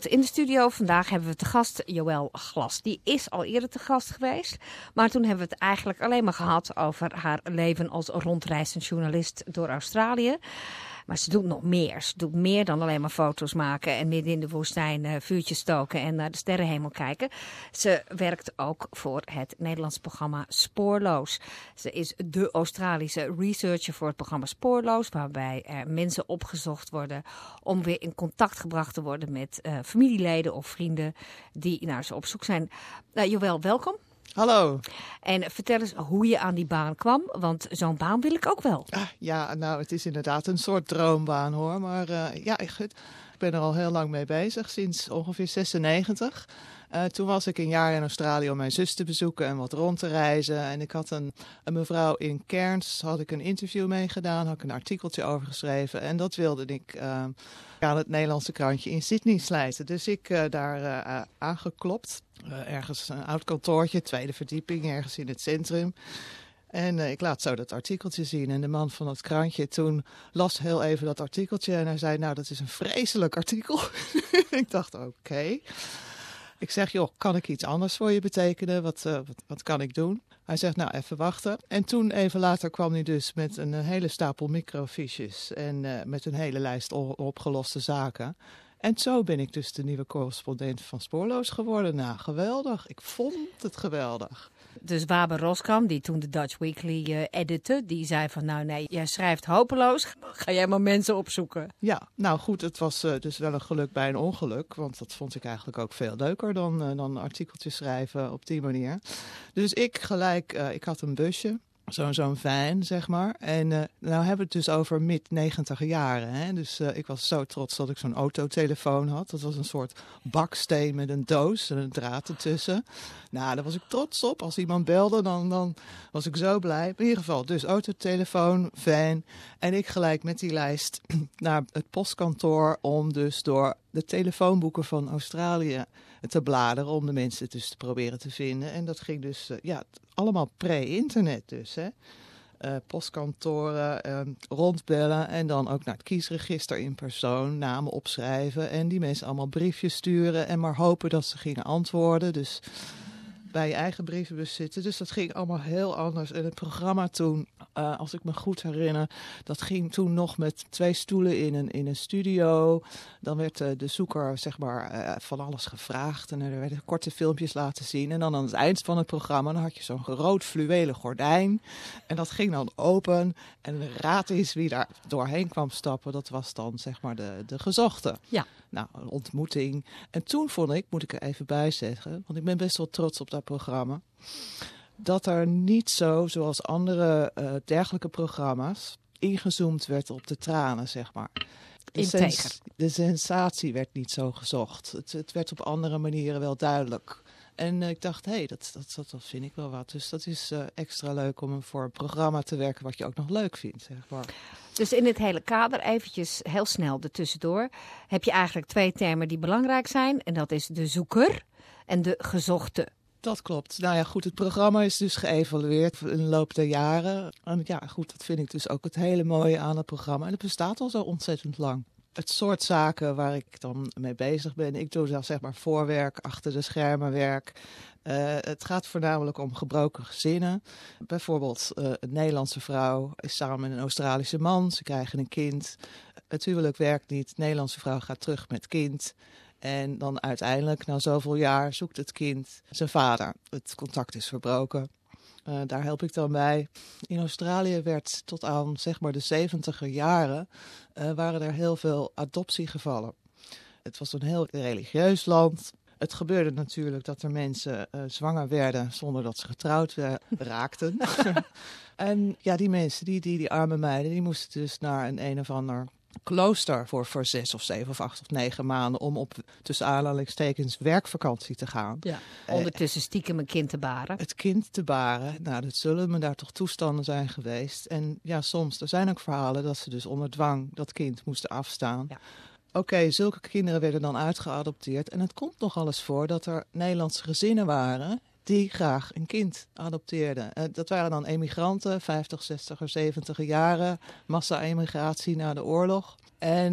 in de studio vandaag hebben we te gast Joël Glas. Die is al eerder te gast geweest. Maar toen hebben we het eigenlijk alleen maar gehad over haar leven als rondreizend journalist door Australië. Maar ze doet nog meer. Ze doet meer dan alleen maar foto's maken en midden in de woestijn vuurtjes stoken en naar de sterrenhemel kijken. Ze werkt ook voor het Nederlandse programma Spoorloos. Ze is de Australische researcher voor het programma Spoorloos, waarbij er mensen opgezocht worden om weer in contact gebracht te worden met familieleden of vrienden die naar ze op zoek zijn. Joël, welkom. Hallo. En vertel eens hoe je aan die baan kwam, want zo'n baan wil ik ook wel. Ja, nou, het is inderdaad een soort droombaan hoor. Maar ik ben er al heel lang mee bezig, sinds ongeveer 96. Toen was ik een jaar in Australië om mijn zus te bezoeken en wat rond te reizen. En ik had een mevrouw in Cairns, had ik een interview mee gedaan, had ik een artikeltje over geschreven. En dat wilde ik aan het Nederlandse krantje in Sydney slijten. Dus ik daar aangeklopt. Ergens een oud kantoortje, tweede verdieping, ergens in het centrum. En ik laat zo dat artikeltje zien. En de man van het krantje toen las heel even dat artikeltje. En hij zei, nou, dat is een vreselijk artikel. Ik dacht, oké. Ik zeg, joh, kan ik iets anders voor je betekenen? Wat kan ik doen? Hij zegt, nou, even wachten. En toen, even later, kwam hij dus met een hele stapel microfiches. En met een hele lijst opgeloste zaken. En zo ben ik dus de nieuwe correspondent van Spoorloos geworden. Nou, geweldig. Ik vond het geweldig. Dus Waber Roskam, die toen de Dutch Weekly editte, die zei van nou nee, jij schrijft hopeloos, ga jij maar mensen opzoeken. Ja, nou goed, het was dus wel een geluk bij een ongeluk, want dat vond ik eigenlijk ook veel leuker dan artikeltjes schrijven op die manier. Dus ik had een busje. Zo'n van, zeg maar. En nou hebben we het dus over mid-90 jaren. Hè? Dus ik was zo trots dat ik zo'n autotelefoon had. Dat was een soort baksteen met een doos en een draad ertussen. Nou, daar was ik trots op. Als iemand belde, dan was ik zo blij. In ieder geval, dus autotelefoon, van. En ik gelijk met die lijst naar het postkantoor om dus door de telefoonboeken van Australië te bladeren. Om de mensen dus te proberen te vinden. En dat ging dus, allemaal pre-internet dus, hè. Postkantoren, rondbellen en dan ook naar het kiesregister in persoon, namen opschrijven en die mensen allemaal briefjes sturen en maar hopen dat ze gingen antwoorden. Dus bij je eigen brievenbus zitten. Dus dat ging allemaal heel anders. En het programma toen, als ik me goed herinner, dat ging toen nog met 2 stoelen in een studio. Dan werd de zoeker zeg maar van alles gevraagd en er werden korte filmpjes laten zien. En dan aan het eind van het programma dan had je zo'n rood fluwelen gordijn. En dat ging dan open. En de raad is wie daar doorheen kwam stappen. Dat was dan zeg maar de gezochte. Ja. Nou, een ontmoeting. En toen vond ik, moet ik er even bij zeggen, want ik ben best wel trots op dat programma, dat er niet zo, zoals andere dergelijke programma's, ingezoomd werd op de tranen, zeg maar. De sensatie werd niet zo gezocht. Het werd op andere manieren wel duidelijk. En ik dacht, dat vind ik wel wat. Dus dat is extra leuk om voor een programma te werken wat je ook nog leuk vindt, zeg maar. Dus in het hele kader, eventjes heel snel ertussendoor, heb je eigenlijk 2 termen die belangrijk zijn. En dat is de zoeker en de gezochte. Dat klopt. Nou ja, goed, het programma is dus geëvalueerd in de loop der jaren. En ja, goed, dat vind ik dus ook het hele mooie aan het programma. En het bestaat al zo ontzettend lang. Het soort zaken waar ik dan mee bezig ben. Ik doe dan zeg maar voorwerk, achter de schermen werk. Het gaat voornamelijk om gebroken gezinnen. Bijvoorbeeld een Nederlandse vrouw is samen met een Australische man. Ze krijgen een kind. Het huwelijk werkt niet. De Nederlandse vrouw gaat terug met kind. En dan uiteindelijk, na zoveel jaar, zoekt het kind zijn vader. Het contact is verbroken. Daar help ik dan bij. In Australië werd tot aan zeg maar de 70er jaren waren er heel veel adoptiegevallen. Het was een heel religieus land. Het gebeurde natuurlijk dat er mensen zwanger werden zonder dat ze getrouwd raakten. En ja, die mensen, die arme meiden, die moesten dus naar een of ander klooster voor 6 of 7 of 8 of 9 maanden om op tussen aanhalingstekens werkvakantie te gaan. Ja, ondertussen stiekem een kind te baren. Het kind te baren, nou dat zullen me daar toch toestanden zijn geweest. En ja, soms, er zijn ook verhalen dat ze dus onder dwang dat kind moesten afstaan. Ja. Oké, zulke kinderen werden dan uitgeadopteerd. En het komt nogal eens voor dat er Nederlandse gezinnen waren die graag een kind adopteerden. Dat waren dan emigranten, 50, 60er, 70er jaren. Massa-emigratie na de oorlog. En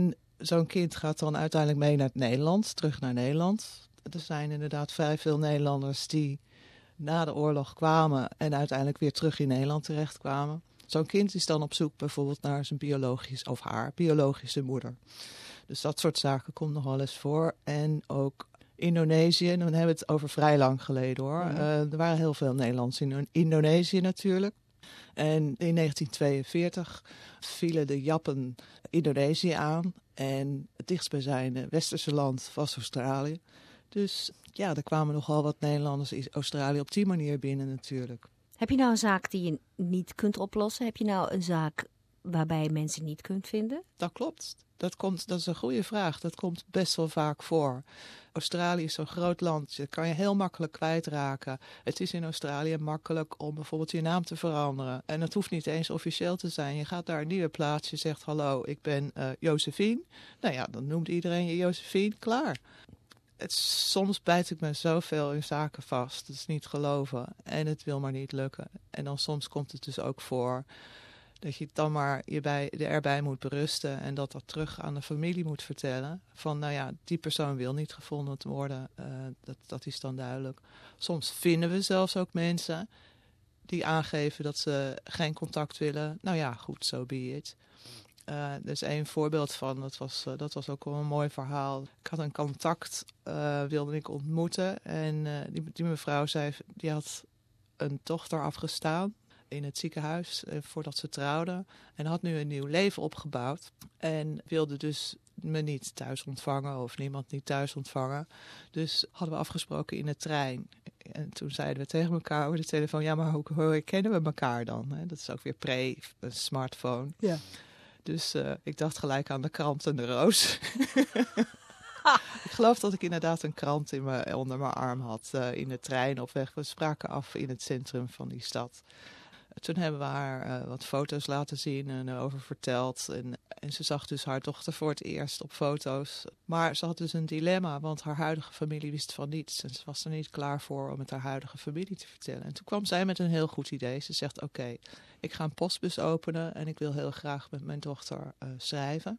zo'n kind gaat dan uiteindelijk mee naar Nederland, terug naar Nederland. Er zijn inderdaad vrij veel Nederlanders die na de oorlog kwamen en uiteindelijk weer terug in Nederland terechtkwamen. Zo'n kind is dan op zoek bijvoorbeeld naar zijn haar biologische moeder. Dus dat soort zaken komt nog wel eens voor. En ook Indonesië, en dan hebben we het over vrij lang geleden hoor. Ja. Er waren heel veel Nederlanders in Indonesië natuurlijk. En in 1942 vielen de Jappen Indonesië aan. En het dichtstbijzijnde westerse land was Australië. Dus ja, er kwamen nogal wat Nederlanders in Australië op die manier binnen natuurlijk. Heb je nou een zaak die je niet kunt oplossen? Heb je nou een zaak waarbij je mensen niet kunt vinden? Dat klopt. Dat is een goede vraag. Dat komt best wel vaak voor. Australië is zo'n groot land. Dat kan je heel makkelijk kwijtraken. Het is in Australië makkelijk om bijvoorbeeld je naam te veranderen. En dat hoeft niet eens officieel te zijn. Je gaat naar een nieuwe plaats. Je zegt hallo, ik ben Josephine. Nou ja, dan noemt iedereen je Josephine. Klaar. Soms bijt ik me zoveel in zaken vast. Dat is niet geloven. En het wil maar niet lukken. En dan soms komt het dus ook voor dat je dan maar erbij moet berusten en dat terug aan de familie moet vertellen. Van nou ja, die persoon wil niet gevonden worden. Dat is dan duidelijk. Soms vinden we zelfs ook mensen die aangeven dat ze geen contact willen. Nou ja, goed, so be it. Er is één voorbeeld van, dat was ook wel een mooi verhaal. Ik had een contact, wilde ik ontmoeten. En die mevrouw zei, die had een dochter afgestaan in het ziekenhuis voordat ze trouwden. En had nu een nieuw leven opgebouwd. En wilde dus me niet thuis ontvangen of niemand niet thuis ontvangen. Dus hadden we afgesproken in de trein. En toen zeiden we tegen elkaar over de telefoon, ja, maar hoe herkennen we elkaar dan? Dat is ook weer pre-smartphone. Ja. Dus ik dacht gelijk aan de krant en de roos. Ik geloof dat ik inderdaad een krant onder mijn arm had in de trein op weg. We spraken af in het centrum van die stad. Toen hebben we haar wat foto's laten zien en erover verteld. En ze zag dus haar dochter voor het eerst op foto's. Maar ze had dus een dilemma, want haar huidige familie wist van niets. En ze was er niet klaar voor om het haar huidige familie te vertellen. En toen kwam zij met een heel goed idee. Ze zegt, oké, ik ga een postbus openen en ik wil heel graag met mijn dochter schrijven.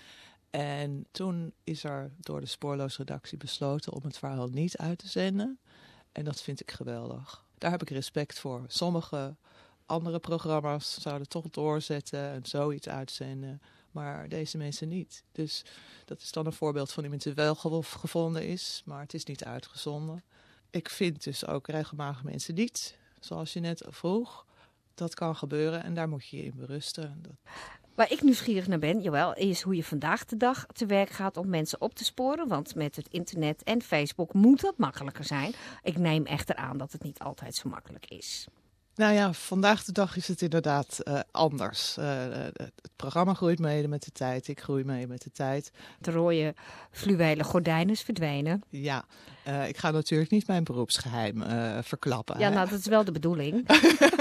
En toen is er door de Spoorloos-redactie besloten om het verhaal niet uit te zenden. En dat vind ik geweldig. Daar heb ik respect voor. Sommige andere programma's zouden toch doorzetten en zoiets uitzenden. Maar deze mensen niet. Dus dat is dan een voorbeeld van iemand die wel gevonden is, maar het is niet uitgezonden. Ik vind dus ook regelmatig mensen niet, zoals je net vroeg. Dat kan gebeuren en daar moet je je in berusten. Waar ik nieuwsgierig naar ben, Joël, is hoe je vandaag de dag te werk gaat om mensen op te sporen. Want met het internet en Facebook moet dat makkelijker zijn. Ik neem echter aan dat het niet altijd zo makkelijk is. Nou ja, vandaag de dag is het inderdaad anders. Het programma groeit mee met de tijd. Ik groei mee met de tijd. De rode fluwelen gordijnen is verdwenen. Ja, ik ga natuurlijk niet mijn beroepsgeheim verklappen. Ja, nou, dat is wel de bedoeling.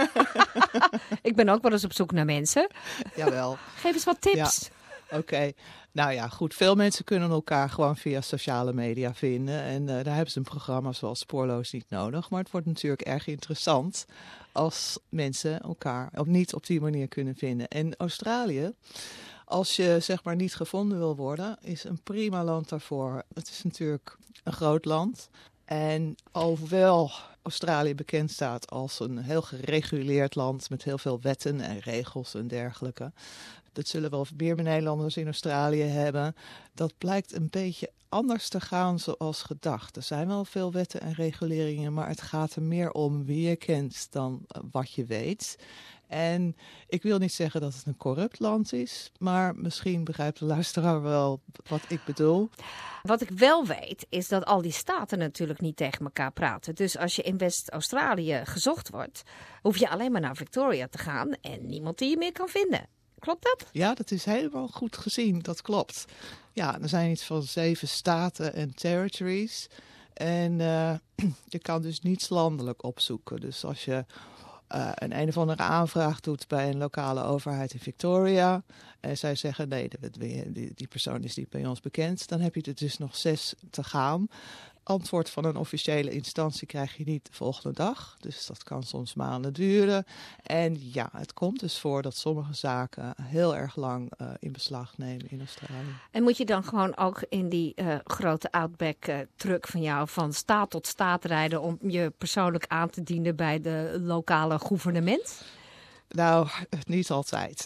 Ik ben ook wel eens op zoek naar mensen. Jawel. Geef eens wat tips. Ja. Oké. Nou ja, goed. Veel mensen kunnen elkaar gewoon via sociale media vinden. En daar hebben ze een programma zoals Spoorloos niet nodig. Maar het wordt natuurlijk erg interessant als mensen elkaar niet op die manier kunnen vinden. En Australië, als je zeg maar niet gevonden wil worden, is een prima land daarvoor. Het is natuurlijk een groot land. En alhoewel Australië bekend staat als een heel gereguleerd land met heel veel wetten en regels en dergelijke. Dat zullen wel meer Nederlanders in Australië hebben. Dat blijkt een beetje anders te gaan zoals gedacht. Er zijn wel veel wetten en reguleringen, maar het gaat er meer om wie je kent dan wat je weet. En ik wil niet zeggen dat het een corrupt land is, maar misschien begrijpt de luisteraar wel wat ik bedoel. Wat ik wel weet, is dat al die staten natuurlijk niet tegen elkaar praten. Dus als je in West-Australië gezocht wordt, hoef je alleen maar naar Victoria te gaan en niemand die je meer kan vinden. Klopt dat? Ja, dat is helemaal goed gezien. Dat klopt. Ja, er zijn iets van 7 staten en territories. En je kan dus niets landelijk opzoeken. Dus als je een of andere aanvraag doet bij een lokale overheid in Victoria en zij zeggen nee, die persoon is niet bij ons bekend, dan heb je er dus nog 6 te gaan. antwoord van een officiële instantie krijg je niet de volgende dag. Dus dat kan soms maanden duren. En ja, het komt dus voor dat sommige zaken heel erg lang in beslag nemen in Australië. En moet je dan gewoon ook in die grote Outback truck van jou van staat tot staat rijden om je persoonlijk aan te dienen bij de lokale gouvernement? Nou, niet altijd.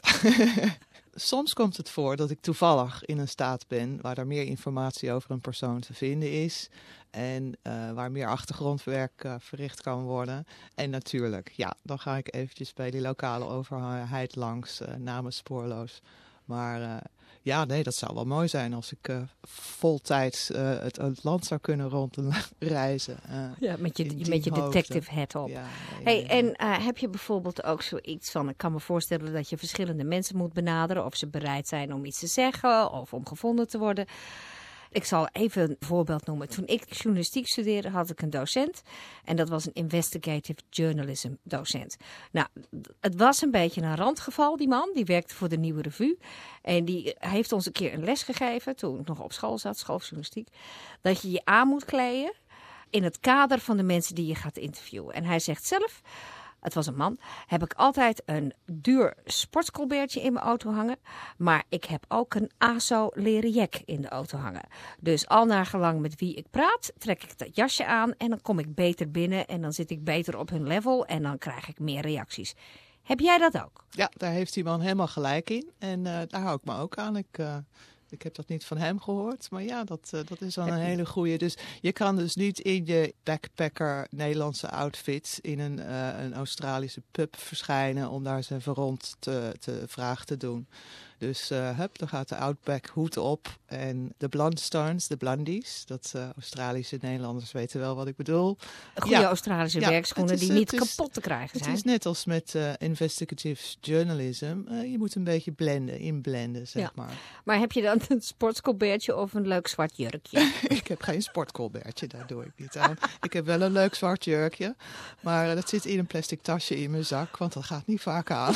Soms komt het voor dat ik toevallig in een staat ben waar er meer informatie over een persoon te vinden is. En waar meer achtergrondwerk verricht kan worden. En natuurlijk, ja, dan ga ik eventjes bij die lokale overheid langs, namens spoorloos. Maar ja, nee, dat zou wel mooi zijn als ik voltijds het land zou kunnen rondreizen. Ja, met je detective hat op. Ja, Hey, en heb je bijvoorbeeld ook zoiets van, ik kan me voorstellen dat je verschillende mensen moet benaderen. Of ze bereid zijn om iets te zeggen of om gevonden te worden. Ik zal even een voorbeeld noemen. Toen ik journalistiek studeerde had ik een docent. En dat was een investigative journalism docent. Nou, het was een beetje een randgeval, die man. Die werkte voor de Nieuwe Revue. En die heeft ons een keer een les gegeven, toen ik nog op school zat, schooljournalistiek. Dat je je aan moet kleden in het kader van de mensen die je gaat interviewen. En hij zegt zelf, het was een man, heb ik altijd een duur sportscolbertje in mijn auto hangen. Maar ik heb ook een ASO leren jack in de auto hangen. Dus al naar gelang met wie ik praat, trek ik dat jasje aan en dan kom ik beter binnen. En dan zit ik beter op hun level en dan krijg ik meer reacties. Heb jij dat ook? Ja, daar heeft die man helemaal gelijk in. En daar hou ik me ook aan. Ik heb dat niet van hem gehoord, maar ja, dat is dan een hele goeie. Dus je kan dus niet in je backpacker Nederlandse outfit in een Australische pub verschijnen om daar eens even rond te vragen te doen. Dus dan gaat de Outback hoed op en de Blundstones, de Blundies, dat Australische Nederlanders weten wel wat ik bedoel. Goede Australische werkschoenen die niet kapot te krijgen zijn. Het is net als met investigative journalism. Je moet een beetje inblenden, zeg maar. Maar heb je dan een sportscolbertje of een leuk zwart jurkje? Ik heb geen sportcolbertje, daar doe ik niet aan. Ik heb wel een leuk zwart jurkje, maar dat zit in een plastic tasje in mijn zak, want dat gaat niet vaak aan.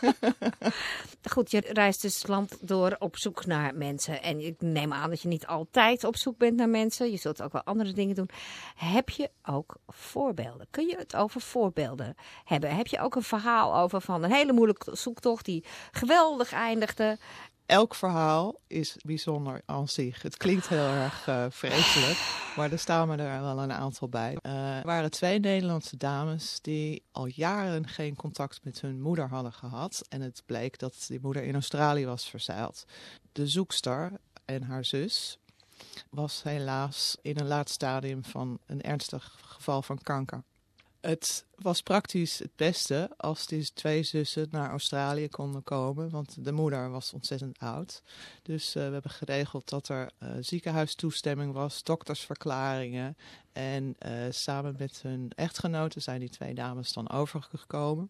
Goed, je reist dus het land door op zoek naar mensen. En ik neem aan dat je niet altijd op zoek bent naar mensen. Je zult ook wel andere dingen doen. Heb je ook voorbeelden? Kun je het over voorbeelden hebben? Heb je ook een verhaal over van een hele moeilijke zoektocht die geweldig eindigde? Elk verhaal is bijzonder aan zich. Het klinkt heel erg vreselijk, maar er staan me er wel een aantal bij. Er waren 2 Nederlandse dames die al jaren geen contact met hun moeder hadden gehad. En het bleek dat die moeder in Australië was verzeild. De zoekster en haar zus was helaas in een laat stadium van een ernstig geval van kanker. Het was praktisch het beste als die 2 zussen naar Australië konden komen, want de moeder was ontzettend oud. Dus we hebben geregeld dat er ziekenhuistoestemming was, doktersverklaringen. En samen met hun echtgenoten zijn die 2 dames dan overgekomen.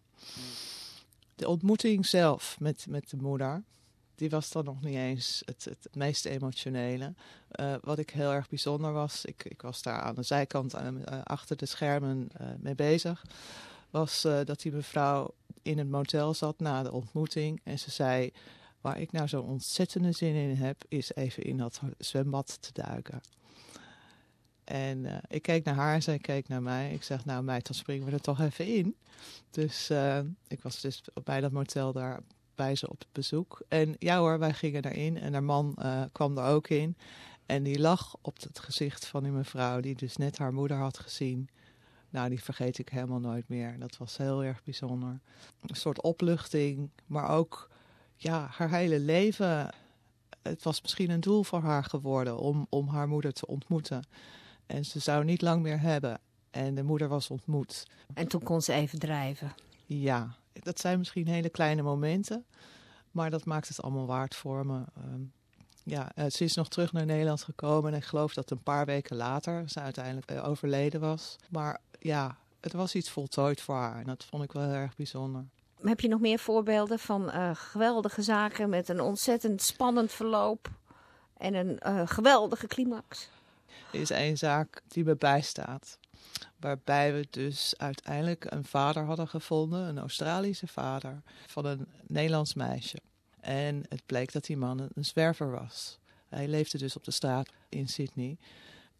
De ontmoeting zelf met de moeder, die was dan nog niet eens het meest emotionele. Wat ik heel erg bijzonder was, ik was daar aan de zijkant achter de schermen mee bezig, was dat die mevrouw in een motel zat na de ontmoeting. En ze zei, waar ik nou zo'n ontzettende zin in heb, is even in dat zwembad te duiken. En ik keek naar haar en zij keek naar mij. Ik zeg, nou meid, dan springen we er toch even in. Dus ik was dus bij dat motel daar bij ze op bezoek. En ja hoor, wij gingen daarin en haar man kwam er ook in. En die lag op het gezicht van die mevrouw die dus net haar moeder had gezien. Nou, die vergeet ik helemaal nooit meer. Dat was heel erg bijzonder. Een soort opluchting, maar ook ja, haar hele leven. Het was misschien een doel voor haar geworden om haar moeder te ontmoeten. En ze zou niet lang meer hebben. En de moeder was ontmoet. En toen kon ze even drijven. Ja, dat zijn misschien hele kleine momenten. Maar dat maakt het allemaal waard voor me. Ze is nog terug naar Nederland gekomen. En ik geloof dat een paar weken later ze uiteindelijk overleden was. Maar ja, het was iets voltooid voor haar. En dat vond ik wel heel erg bijzonder. Heb je nog meer voorbeelden van geweldige zaken met een ontzettend spannend verloop en een geweldige climax? Er is 1 zaak die me bijstaat. Waarbij we dus uiteindelijk een vader hadden gevonden, een Australische vader, van een Nederlands meisje. En het bleek dat die man een zwerver was. Hij leefde dus op de straat in Sydney.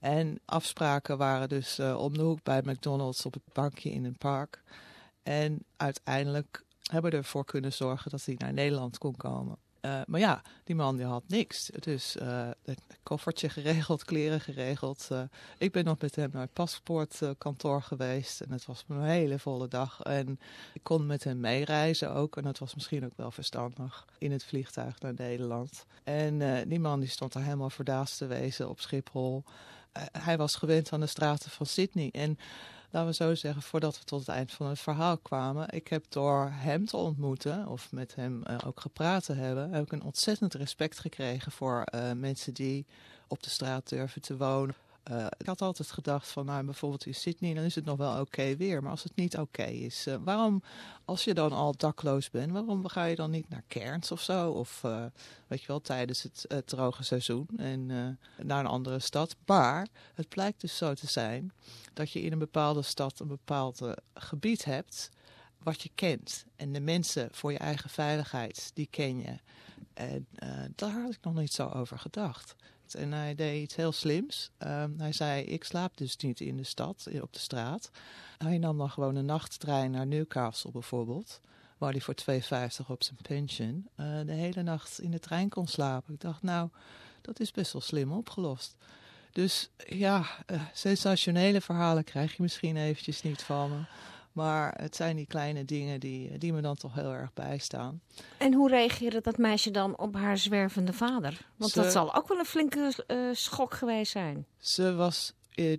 En afspraken waren dus om de hoek bij McDonald's op het bankje in een park. En uiteindelijk hebben we ervoor kunnen zorgen dat hij naar Nederland kon komen. Maar ja, die man die had niks. Dus het koffertje geregeld, kleren geregeld. Ik ben nog met hem naar het paspoortkantoor geweest. En het was een hele volle dag. En ik kon met hem meereizen ook. En dat was misschien ook wel verstandig in het vliegtuig naar Nederland. En die man die stond daar helemaal verdaasd te wezen op Schiphol. Hij was gewend aan de straten van Sydney. En laten we zo zeggen, voordat we tot het eind van het verhaal kwamen, ik heb door hem te ontmoeten, of met hem ook gepraat te hebben, heb ik een ontzettend respect gekregen voor mensen die op de straat durven te wonen. Ik had altijd gedacht van, nou, bijvoorbeeld in Sydney, dan is het nog wel oké weer. Maar als het niet oké is, waarom, als je dan al dakloos bent, waarom ga je dan niet naar Cairns of zo? Of, weet je wel, tijdens het droge seizoen en naar een andere stad. Maar het blijkt dus zo te zijn dat je in een bepaalde stad een bepaald gebied hebt wat je kent. En de mensen voor je eigen veiligheid, die ken je. En daar had ik nog niet zo over gedacht. En hij deed iets heel slims. Hij zei, ik slaap dus niet in de stad, op de straat. Hij nam dan gewoon een nachttrein naar Newcastle bijvoorbeeld, waar hij voor $2,50 op zijn pension de hele nacht in de trein kon slapen. Ik dacht, nou, dat is best wel slim opgelost. Dus ja, sensationele verhalen krijg je misschien eventjes niet van me. Maar het zijn die kleine dingen die me dan toch heel erg bijstaan. En hoe reageerde dat meisje dan op haar zwervende vader? Want dat zal ook wel een flinke schok geweest zijn. Ze was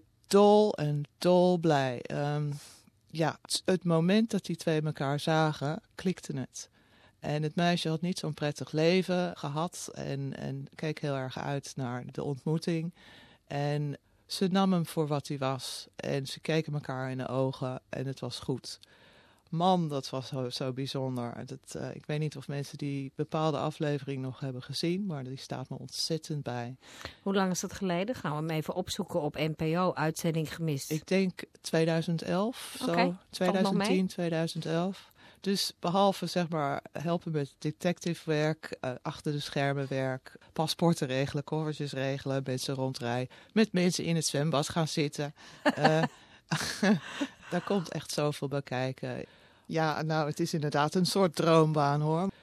dolblij. Ja, het moment dat die twee elkaar zagen, klikte het. En het meisje had niet zo'n prettig leven gehad en keek heel erg uit naar de ontmoeting. En ze nam hem voor wat hij was en ze keken elkaar in de ogen en het was goed. Man, dat was zo bijzonder. Ik weet niet of mensen die bepaalde aflevering nog hebben gezien, maar die staat me ontzettend bij. Hoe lang is dat geleden? Gaan we hem even opzoeken op NPO, uitzending gemist. Ik denk 2011, Okay, zo. 2010, 2011. Dus behalve zeg maar helpen met detectivewerk, achter de schermen werk, paspoorten regelen, koffertjes regelen, mensen rondrijden, met mensen in het zwembad gaan zitten. Daar komt echt zoveel bij kijken. Ja, nou, het is inderdaad een soort droombaan hoor.